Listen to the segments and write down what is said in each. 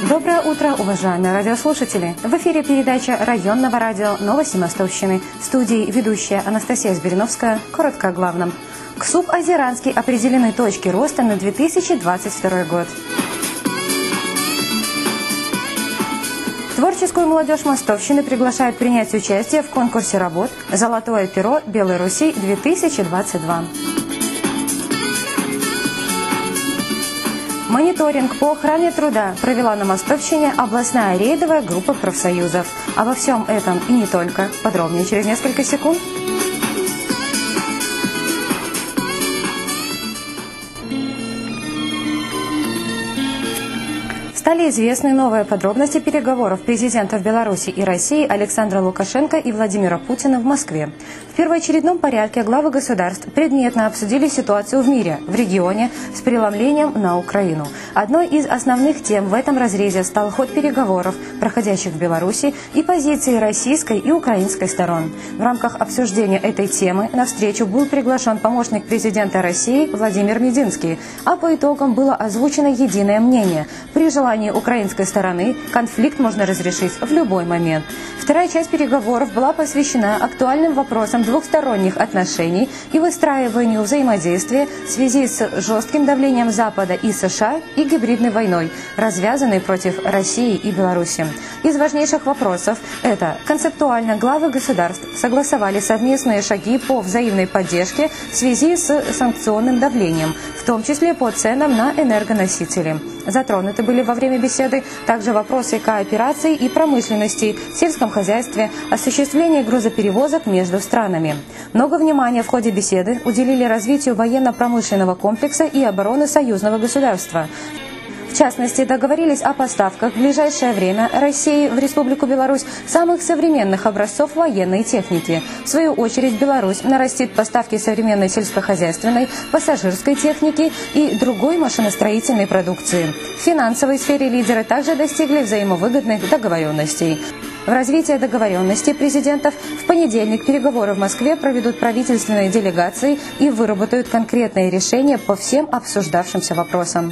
Доброе утро, уважаемые радиослушатели! В эфире передача районного радио «Новости Мостовщины». В студии ведущая Анастасия Збириновская. Коротко о главном. КСУП «Озеранский» определены точки роста на 2022 год. Творческую молодежь Мостовщины приглашают принять участие в конкурсе работ «Золотое перо Белой Руси-2022». Мониторинг по охране труда провела на Мостовщине областная рейдовая группа профсоюзов. Обо всем этом и не только. Подробнее через несколько секунд. Стали известны новые подробности переговоров президентов Беларуси и России Александра Лукашенко и Владимира Путина в Москве. В первоочередном порядке главы государств предметно обсудили ситуацию в мире, в регионе, с преломлением на Украину. Одной из основных тем в этом разрезе стал ход переговоров, проходящих в Беларуси, и позиции российской и украинской сторон. В рамках обсуждения этой темы на встречу был приглашен помощник президента России Владимир Мединский, а по итогам было озвучено единое мнение. При желании украинской стороны конфликт можно разрешить в любой момент. Вторая часть переговоров была посвящена актуальным вопросам двухсторонних отношений и выстраиванию взаимодействия в связи с жестким давлением Запада и США и гибридной войной, развязанной против России и Беларуси. Из важнейших вопросов это концептуально главы государств согласовали совместные шаги по взаимной поддержке в связи с санкционным давлением, в том числе по ценам на энергоносители. Затронуты были во время беседы также вопросы кооперации и промышленности, в сельском хозяйстве, осуществления грузоперевозок между странами. Много внимания в ходе беседы уделили развитию военно-промышленного комплекса и обороны союзного государства. В частности, договорились о поставках в ближайшее время России в Республику Беларусь самых современных образцов военной техники. В свою очередь, Беларусь нарастит поставки современной сельскохозяйственной, пассажирской техники и другой машиностроительной продукции. В финансовой сфере лидеры также достигли взаимовыгодных договоренностей. В развитие договоренностей президентов в понедельник переговоры в Москве проведут правительственные делегации и выработают конкретные решения по всем обсуждавшимся вопросам.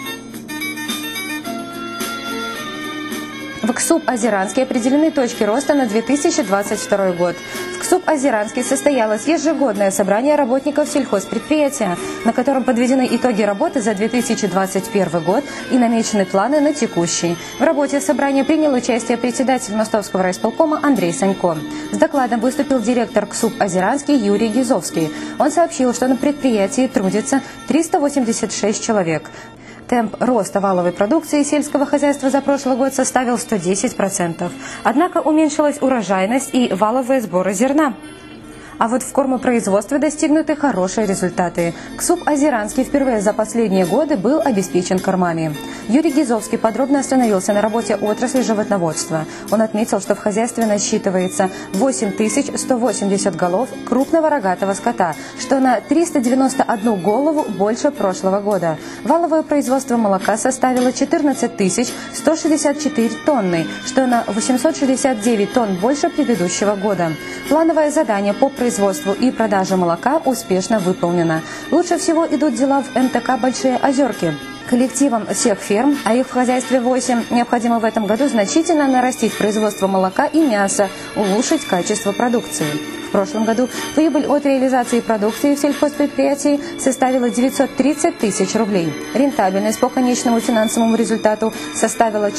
В КСУП «Озеранский» определены точки роста на 2022 год. В КСУП «Озеранский» состоялось ежегодное собрание работников сельхозпредприятия, на котором подведены итоги работы за 2021 год и намечены планы на текущий. В работе собрания принял участие председатель Мостовского райисполкома Андрей Санько. С докладом выступил директор КСУП «Озеранский» Юрий Гизовский. Он сообщил, что на предприятии трудится 386 человек. Темп роста валовой продукции сельского хозяйства за прошлый год составил 110%. Однако уменьшилась урожайность и валовые сборы зерна. А вот в кормопроизводстве достигнуты хорошие результаты. КСУП «Озеранский» впервые за последние годы был обеспечен кормами. Юрий Гизовский подробно остановился на работе отрасли животноводства. Он отметил, что в хозяйстве насчитывается 8180 голов крупного рогатого скота, что на 391 голову больше прошлого года. Валовое производство молока составило 14 164 тонны, что на 869 тонн больше предыдущего года. Плановое задание по производству и продаже молока успешно выполнено. Лучше всего идут дела в МТК «Большие Озерки». Коллективам всех ферм, а их в хозяйстве 8, необходимо в этом году значительно нарастить производство молока и мяса, улучшить качество продукции. В прошлом году прибыль от реализации продукции в сельхозпредприятии составила 930 тысяч рублей. Рентабельность по конечному финансовому результату составила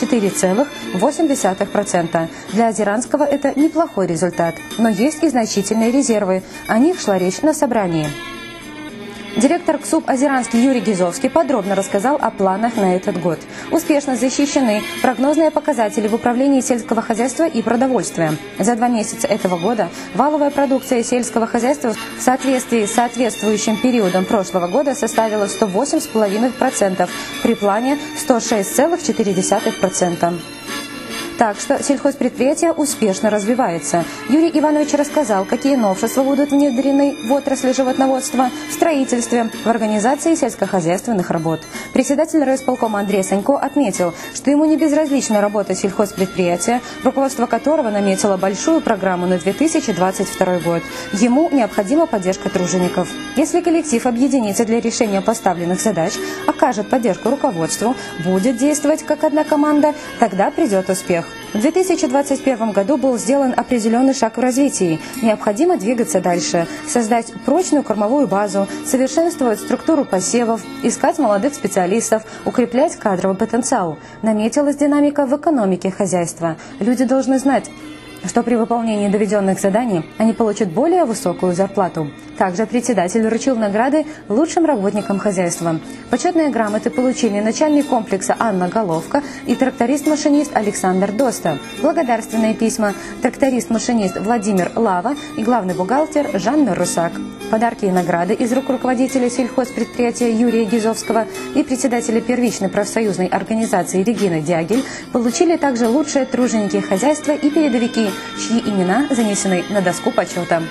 4,8%. Для Озеранского это неплохой результат, но есть и значительные резервы. О них шла речь на собрании. Директор КСУП «Озеранский» Юрий Гизовский подробно рассказал о планах на этот год. Успешно защищены прогнозные показатели в управлении сельского хозяйства и продовольствия. За 2 месяца этого года валовая продукция сельского хозяйства в соответствии с соответствующим периодом прошлого года составила 108,5%, при плане 106,4%. Так что сельхозпредприятие успешно развивается. Юрий Иванович рассказал, какие новшества будут внедрены в отрасли животноводства, в строительстве, в организации сельскохозяйственных работ. Председатель райисполкома Андрей Санько отметил, что ему не безразлична работа сельхозпредприятия, руководство которого наметило большую программу на 2022 год. Ему необходима поддержка тружеников. Если коллектив объединится для решения поставленных задач, окажет поддержку руководству, будет действовать как одна команда, тогда придет успех. В 2021 году был сделан определенный шаг в развитии. Необходимо двигаться дальше, создать прочную кормовую базу, совершенствовать структуру посевов, искать молодых специалистов, укреплять кадровый потенциал. Наметилась динамика в экономике хозяйства. Люди должны знать, что при выполнении доведенных заданий они получат более высокую зарплату. Также председатель вручил награды лучшим работникам хозяйства. Почетные грамоты получили начальник комплекса Анна Головка и тракторист-машинист Александр Доста. Благодарственные письма тракторист-машинист Владимир Лава и главный бухгалтер Жанна Русак. Подарки и награды из рук руководителя сельхозпредприятия Юрия Гизовского и председателя первичной профсоюзной организации Регины Дягиль получили также лучшие труженики хозяйства и передовики, чьи имена занесены на доску почета.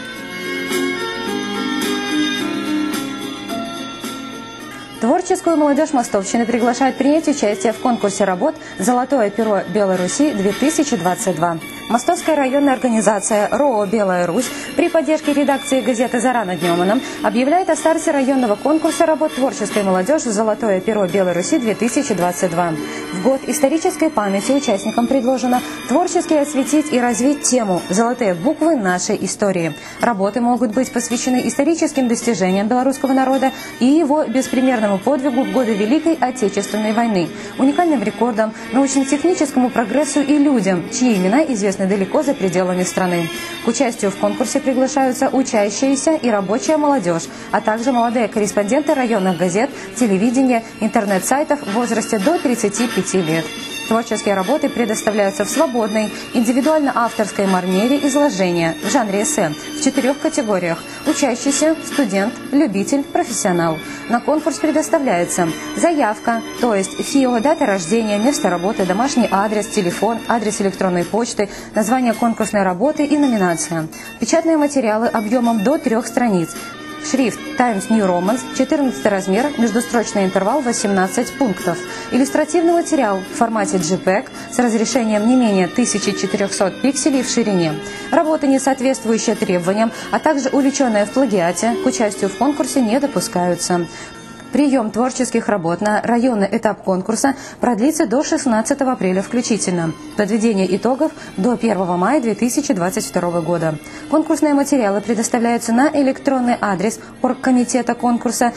Творческую молодежь Мостовщины приглашают принять участие в конкурсе работ «Золотое перо Беларуси-2022». Мостовская районная организация РОО «Белая Русь» при поддержке редакции газеты «Зарана Днеманом» объявляет о старте районного конкурса работ творческой молодежи «Золотое перо Беларуси-2022». В год исторической памяти участникам предложено творчески осветить и развить тему «Золотые буквы нашей истории». Работы могут быть посвящены историческим достижениям белорусского народа и его беспримерному подвигу в годы Великой Отечественной войны, уникальным рекордам, научно-техническому прогрессу и людям, чьи имена известны далеко за пределами страны. К участию в конкурсе приглашаются учащиеся и рабочая молодежь, а также молодые корреспонденты районных газет, телевидения, интернет-сайтов в возрасте до 35 лет. Творческие работы предоставляются в свободной, индивидуально-авторской манере изложения в жанре эссе в 4 категориях – учащийся, студент, любитель, профессионал. На конкурс предоставляется заявка, то есть ФИО, дата рождения, место работы, домашний адрес, телефон, адрес электронной почты, название конкурсной работы и номинация. Печатные материалы объемом до 3 страниц. Шрифт Times New Roman, 14 размер, междустрочный интервал 18 пунктов. Иллюстративный материал в формате JPEG с разрешением не менее 1400 пикселей в ширине. Работы, не соответствующие требованиям, а также увлеченные в плагиате, к участию в конкурсе не допускаются. Прием творческих работ на районный этап конкурса продлится до 16 апреля включительно. Подведение итогов до 1 мая 2022 года. Конкурсные материалы предоставляются на электронный адрес оргкомитета конкурса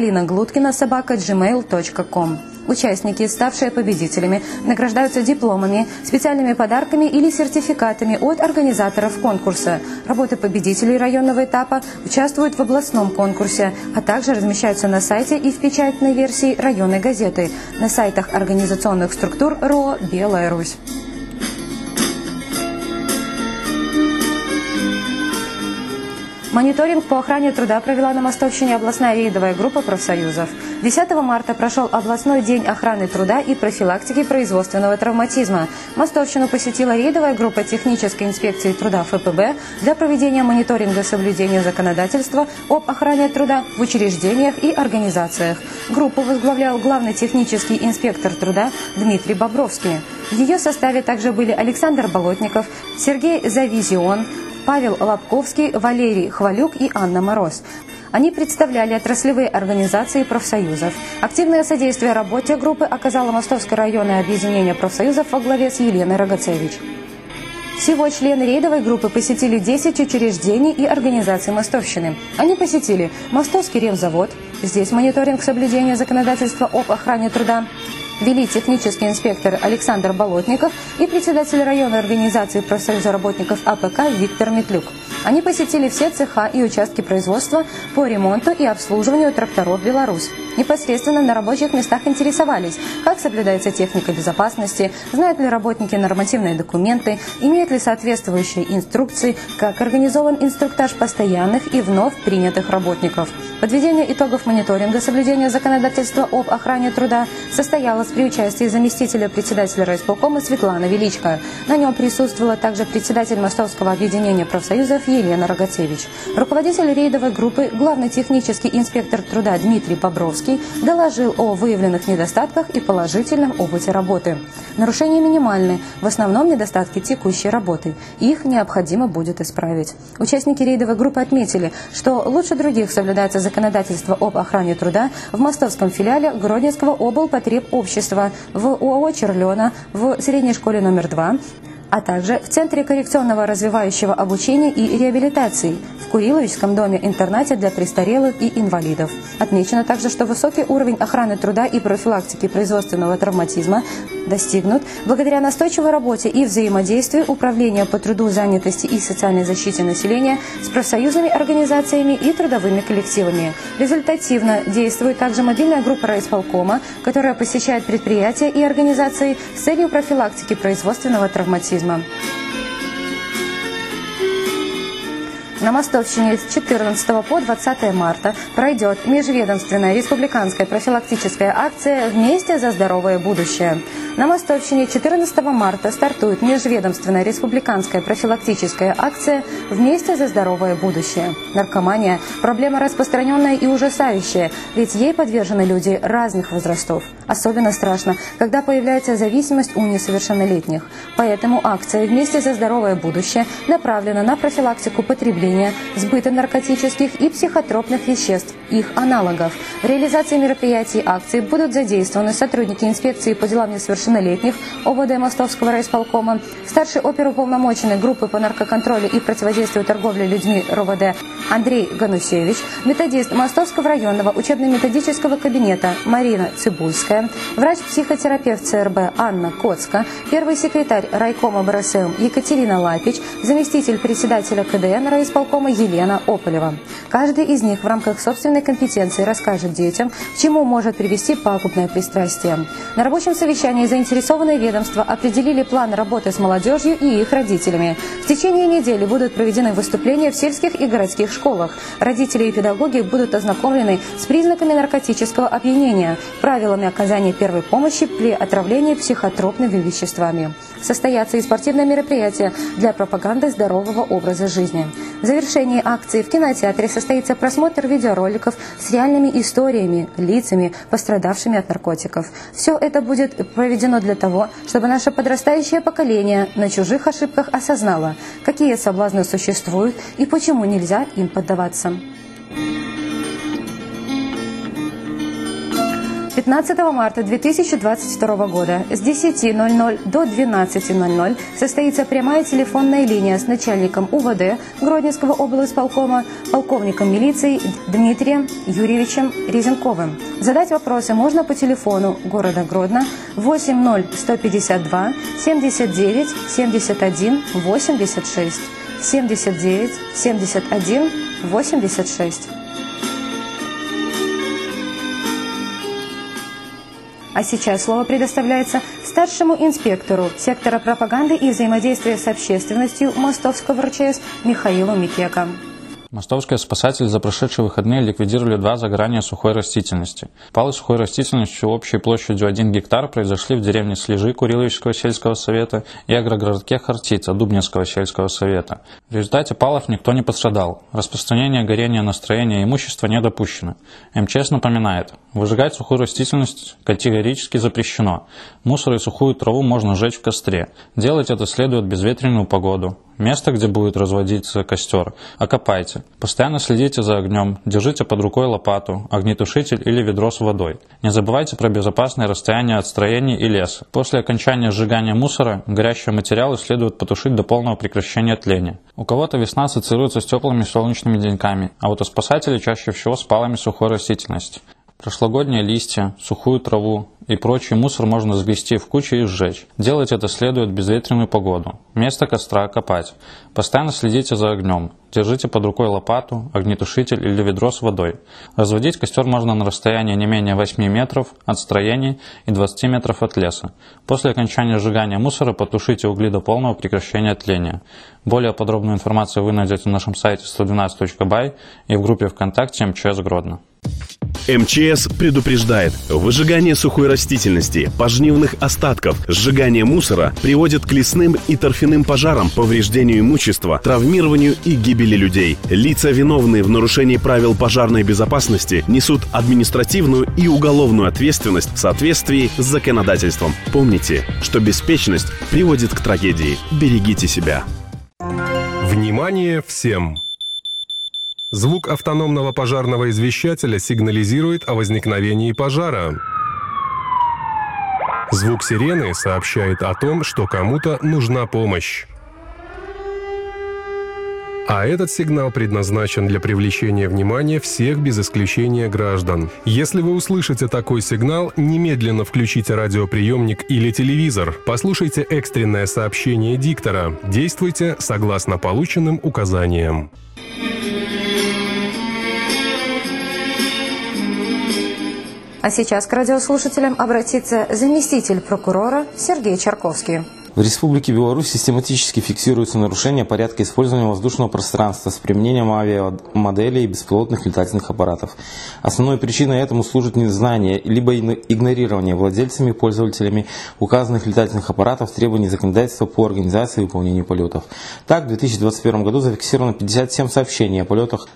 galinagludkina@gmail.com. Участники, ставшие победителями, награждаются дипломами, специальными подарками или сертификатами от организаторов конкурса. Работы победителей районного этапа участвуют в областном конкурсе, а также размещаются на сайте и в печатной версии районной газеты, на сайтах организационных структур РОО «Белая Русь». Мониторинг по охране труда провела на Мостовщине областная рейдовая группа профсоюзов. 10 марта прошел областной день охраны труда и профилактики производственного травматизма. Мостовщину посетила рейдовая группа технической инспекции труда ФПБ для проведения мониторинга соблюдения законодательства об охране труда в учреждениях и организациях. Группу возглавлял главный технический инспектор труда Дмитрий Бобровский. В ее составе также были Александр Болотников, Сергей Завизион, Павел Лобковский, Валерий Хвалюк и Анна Мороз. Они представляли отраслевые организации профсоюзов. Активное содействие работе группы оказало Мостовское районное объединение профсоюзов во главе с Еленой Рогацевич. Всего члены рейдовой группы посетили 10 учреждений и организаций Мостовщины. Они посетили Мостовский ремзавод, здесь мониторинг соблюдения законодательства об охране труда, вели технический инспектор Александр Болотников и председатель районной организации профсоюза работников АПК Виктор Метлюк. Они посетили все цеха и участки производства по ремонту и обслуживанию тракторов «Беларусь». Непосредственно на рабочих местах интересовались, как соблюдается техника безопасности, знают ли работники нормативные документы, имеют ли соответствующие инструкции, как организован инструктаж постоянных и вновь принятых работников. Подведение итогов мониторинга соблюдения законодательства об охране труда состоялось при участии заместителя председателя райисполкома Светланы Величко. На нем присутствовала также председатель Мостовского объединения профсоюзов Елена Рогацевич. Руководитель рейдовой группы, главный технический инспектор труда Дмитрий Бобровский доложил о выявленных недостатках и положительном опыте работы. Нарушения минимальны, в основном недостатки текущей работы. Их необходимо будет исправить. Участники рейдовой группы отметили, что лучше других соблюдается законодательство об охране труда в мостовском филиале Гродненского облпотребобщества, в ОАО «Черлена», в средней школе номер 2, а также в Центре коррекционного развивающего обучения и реабилитации, в Куриловичском доме-интернате для престарелых и инвалидов. Отмечено также, что высокий уровень охраны труда и профилактики производственного травматизма достигнут благодаря настойчивой работе и взаимодействию Управления по труду, занятости и социальной защите населения с профсоюзными организациями и трудовыми коллективами. Результативно действует также мобильная группа райисполкома, которая посещает предприятия и организации с целью профилактики производственного травматизма. На Мостовщине с 14 по 20 марта пройдет межведомственная республиканская профилактическая акция «Вместе за здоровое будущее». На Мостовщине 14 марта стартует межведомственная республиканская профилактическая акция «Вместе за здоровое будущее». Наркомания – проблема распространенная и ужасающая, ведь ей подвержены люди разных возрастов. Особенно страшно, когда появляется зависимость у несовершеннолетних. Поэтому акция «Вместе за здоровое будущее» направлена на профилактику потребления, сбыта наркотических и психотропных веществ, их аналогов. В реализации мероприятий акции будут задействованы сотрудники инспекции по делам несовершеннолетних ОВД Мостовского райисполкома, старший оперуполномоченный группы по наркоконтролю и противодействию торговли людьми РОВД Андрей Ганусевич, методист Мостовского районного учебно-методического кабинета Марина Цибульская, врач-психотерапевт ЦРБ Анна Коцка, первый секретарь райкома БРСМ Екатерина Лапич, заместитель председателя КДН райисполкома Елена Ополева. Каждый из них в рамках собственной компетенции расскажет детям, к чему может привести пагубное пристрастие. На рабочем совещании заинтересованные ведомства определили план работы с молодежью и их родителями. В течение недели будут проведены выступления в сельских и городских школах. Родители и педагоги будут ознакомлены с признаками наркотического опьянения, правилами оказания первой помощи при отравлении психотропными веществами. Состоятся и спортивные мероприятия для пропаганды здорового образа жизни. В завершении акции в кинотеатре состоится просмотр видеороликов с реальными историями, лицами, пострадавшими от наркотиков. Все это будет проведено для того, чтобы наше подрастающее поколение на чужих ошибках осознало, какие соблазны существуют и почему нельзя им поддаваться. 15 марта 2022 года с 10:00 до 12:00 состоится прямая телефонная линия с начальником УВД Гродненского облисполкома, полковником милиции Дмитрием Юрьевичем Резенковым. Задать вопросы можно по телефону города Гродно 80152 79 71 86 79 71 86. А сейчас слово предоставляется старшему инспектору сектора пропаганды и взаимодействия с общественностью Мостовского РЧС Михаилу Микека. Мостовские спасатели за прошедшие выходные ликвидировали 2 загорания сухой растительности. Палы сухой растительностью общей площадью 1 гектар произошли в деревне Слежи Куриловичского сельского совета и агрогородке Хартица Дубнинского сельского совета. В результате палов никто не пострадал. Распространение горения на строение и имущество не допущено. МЧС напоминает, выжигать сухую растительность категорически запрещено. Мусор и сухую траву можно сжечь в костре. Делать это следует в безветренную погоду. Место, где будет разводиться костер, окопайте. Постоянно следите за огнем, держите под рукой лопату, огнетушитель или ведро с водой. Не забывайте про безопасное расстояние от строений и леса. После окончания сжигания мусора горящие материалы следует потушить до полного прекращения тления. У кого-то весна ассоциируется с теплыми солнечными деньками, а вот у спасателей чаще всего с палами сухой растительности. Прошлогодние листья, сухую траву и прочий мусор можно сгрести в кучу и сжечь. Делать это следует в безветренную погоду. Место костра копать. Постоянно следите за огнем. Держите под рукой лопату, огнетушитель или ведро с водой. Разводить костер можно на расстоянии не менее 8 метров от строений и 20 метров от леса. После окончания сжигания мусора потушите угли до полного прекращения тления. Более подробную информацию вы найдете на нашем сайте 112.by и в группе ВКонтакте МЧС Гродно. МЧС предупреждает: выжигание сухой растительности, пожнивных остатков, сжигание мусора приводит к лесным и торфяным пожарам, повреждению имущества, травмированию и гибели людей. Лица, виновные в нарушении правил пожарной безопасности, несут административную и уголовную ответственность в соответствии с законодательством. Помните, что беспечность приводит к трагедии. Берегите себя. Внимание всем! Звук автономного пожарного извещателя сигнализирует о возникновении пожара. Звук сирены сообщает о том, что кому-то нужна помощь. А этот сигнал предназначен для привлечения внимания всех без исключения граждан. Если вы услышите такой сигнал, немедленно включите радиоприемник или телевизор, послушайте экстренное сообщение диктора, действуйте согласно полученным указаниям. А сейчас к радиослушателям обратится заместитель прокурора Сергей Чарковский. В Республике Беларусь систематически фиксируются нарушения порядка использования воздушного пространства с применением авиамоделей и беспилотных летательных аппаратов. Основной причиной этому служит незнание либо игнорирование владельцами и пользователями указанных летательных аппаратов требований законодательства по организации и выполнению полетов. Так, в 2021 году зафиксировано 57 сообщений о полетах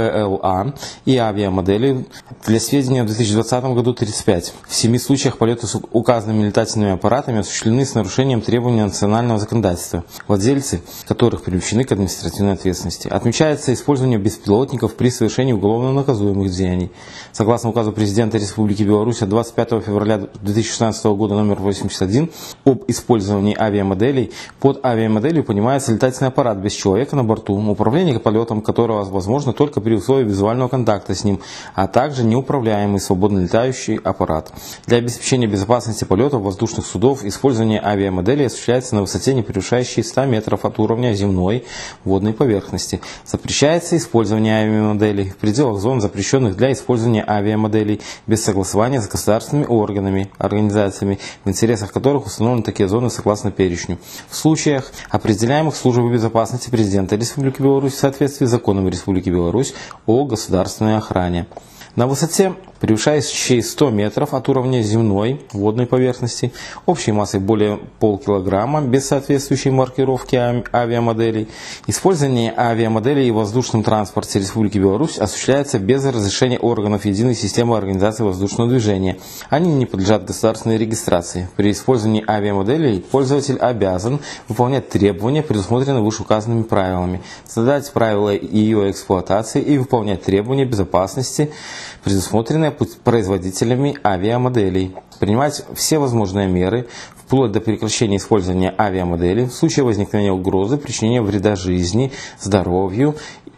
БПЛА и авиамоделей. Для сведения, в 2020 году 35. В 7 случаях полеты с указанными летательными аппаратами осуществлены с нарушением требований национального законодательства, владельцы которых привлечены к административной ответственности. Отмечается использование беспилотников при совершении уголовно наказуемых деяний. Согласно указу президента Республики Беларусь от 25 февраля 2016 года номер 81 об использовании авиамоделей, под авиамоделью понимается летательный аппарат без человека на борту, управление полетом которого возможно только при условии визуального контакта с ним, а также неуправляемый свободно летающий аппарат. Для обеспечения безопасности полетов воздушных судов использование авиамоделей осуществляется на высоте, не превышающей 100 метров от уровня земной водной поверхности. Запрещается использование авиамоделей в пределах зон, запрещенных для использования авиамоделей, без согласования с государственными органами, организациями, в интересах которых установлены такие зоны согласно перечню. В случаях, определяемых Службой безопасности президента Республики Беларусь в соответствии с законом Республики Беларусь о государственной охране. На высоте, превышающей 100 метров от уровня земной водной поверхности, общей массой более полкилограмма, без соответствующей маркировки авиамоделей, использование авиамоделей в воздушном транспорте Республики Беларусь осуществляется без разрешения органов единой системы организации воздушного движения. Они не подлежат государственной регистрации. При использовании авиамоделей пользователь обязан выполнять требования, предусмотренные вышеуказанными правилами, создать правила ее эксплуатации и выполнять требования безопасности, предусмотренные производителями авиамоделей, принимать все возможные меры, вплоть до прекращения использования авиамоделей в случае возникновения угрозы причинения вреда жизни, здоровью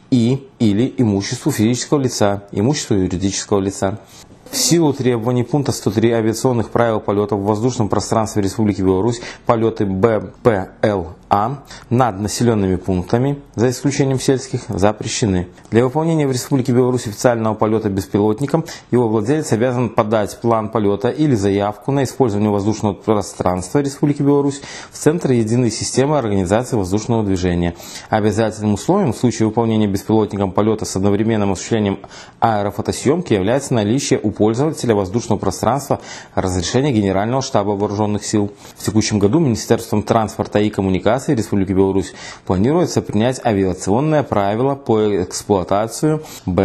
или имуществу физического лица, имуществу юридического лица. В силу требований пункта 103 авиационных правил полетов в воздушном пространстве Республики Беларусь полеты БПЛА над населенными пунктами, за исключением сельских, запрещены. Для выполнения в Республике Беларусь официального полета беспилотником его владелец обязан подать план полета или заявку на использование воздушного пространства Республики Беларусь в Центр единой системы организации воздушного движения. Обязательным условием в случае выполнения беспилотником полета с одновременным осуществлением аэрофотосъемки является наличие у пользователя воздушного пространства разрешения Генерального штаба Вооруженных сил. В текущем году Министерством транспорта и коммуникации Республики Беларусь планируется принять авиационные правила по эксплуатации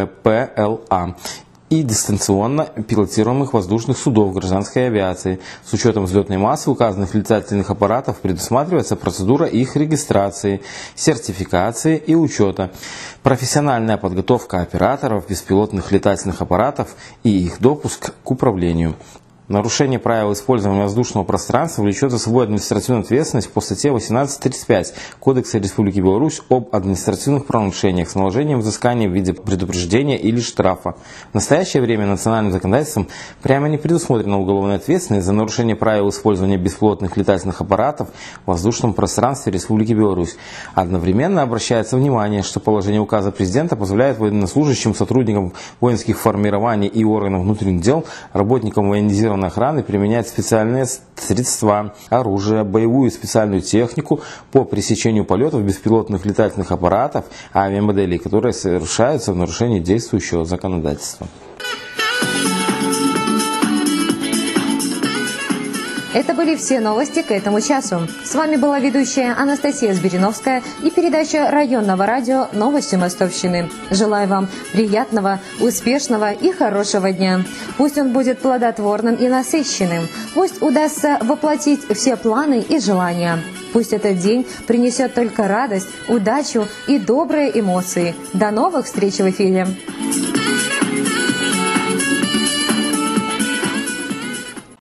БПЛА и дистанционно пилотируемых воздушных судов гражданской авиации. С учетом взлетной массы указанных летательных аппаратов предусматривается процедура их регистрации, сертификации и учета, профессиональная подготовка операторов беспилотных летательных аппаратов и их допуск к управлению. Нарушение правил использования воздушного пространства влечет за собой административную ответственность по статье 18.35 Кодекса Республики Беларусь об административных правонарушениях с наложением взыскания в виде предупреждения или штрафа. В настоящее время национальным законодательством прямо не предусмотрена уголовная ответственность за нарушение правил использования беспилотных летательных аппаратов в воздушном пространстве Республики Беларусь. Одновременно обращается внимание, что положение указа президента позволяет военнослужащим, сотрудникам воинских формирований и органам внутренних дел, работникам военизированной охраны применять специальные средства, оружие, боевую и специальную технику по пресечению полетов беспилотных летательных аппаратов, авиамоделей, которые совершаются в нарушении действующего законодательства. Это были все новости к этому часу. С вами была ведущая Анастасия Збириновская и передача районного радио «Новости Мостовщины». Желаю вам приятного, успешного и хорошего дня. Пусть он будет плодотворным и насыщенным. Пусть удастся воплотить все планы и желания. Пусть этот день принесет только радость, удачу и добрые эмоции. До новых встреч в эфире!